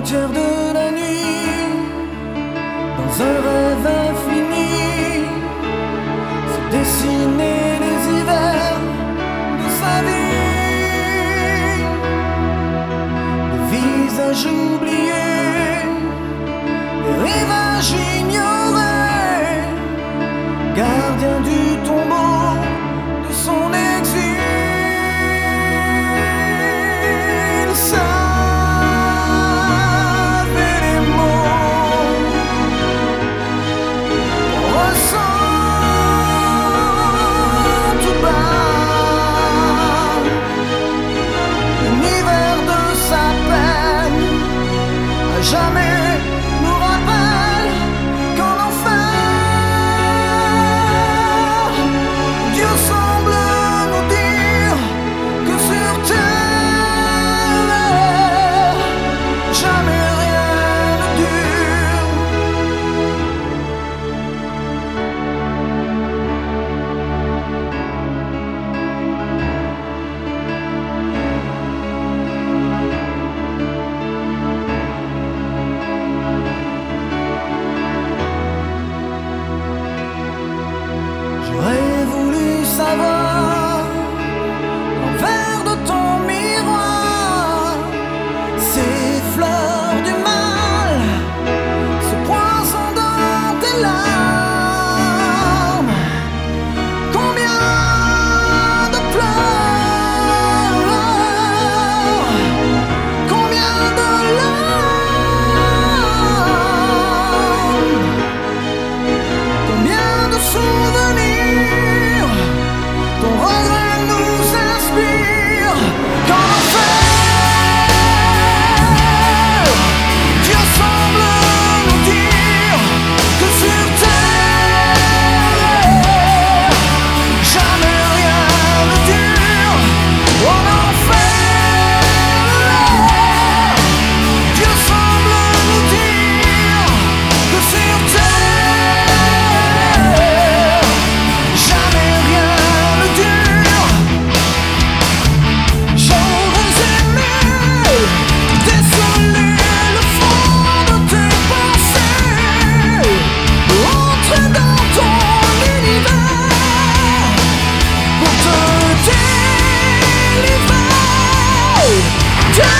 frontières de la nuit, dans un rêve infini, se dessiner les hivers de sa vie, les visages oubliés, les rivages ignorés, gardien du tombeau de son exil. Jamais nous rappelle qu'en enfer, Dieu semble nous dire que sur terre, jamais rien ne dure. J'aurais voulu savoir l'envers de ton miroir, ces fleurs du mal, ce poison dans tes larmes. Combien de pleurs, combien de larmes, combien de souvenirs. Ton regret nous inspire. Qu'en enfer, Dieu semble nous dire que sur terre, jamais rien ne dure. En enfer, Dieu semble nous dire que sur terre, jamais rien ne dure. J'aurais aimé déceler le fond de tes pensées, entrer dans ton univers pour te délivrer de lui.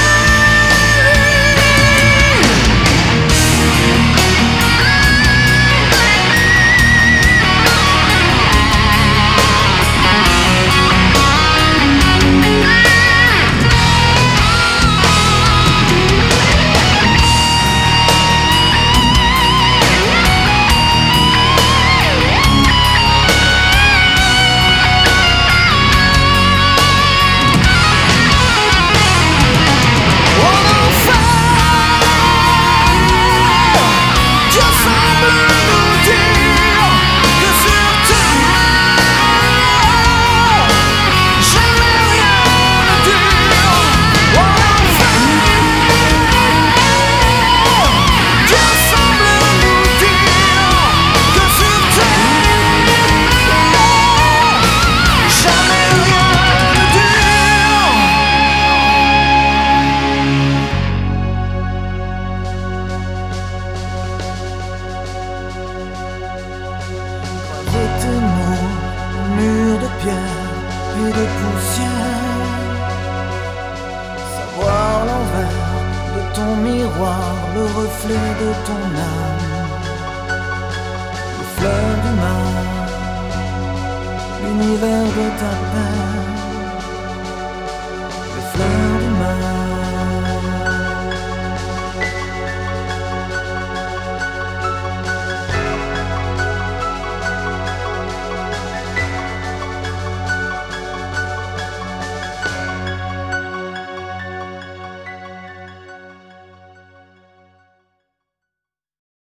Tes mots, murs de pierre et de poussière, savoir l'envers de ton miroir, le reflet de ton âme, les fleurs du mal, l'univers de ta peine.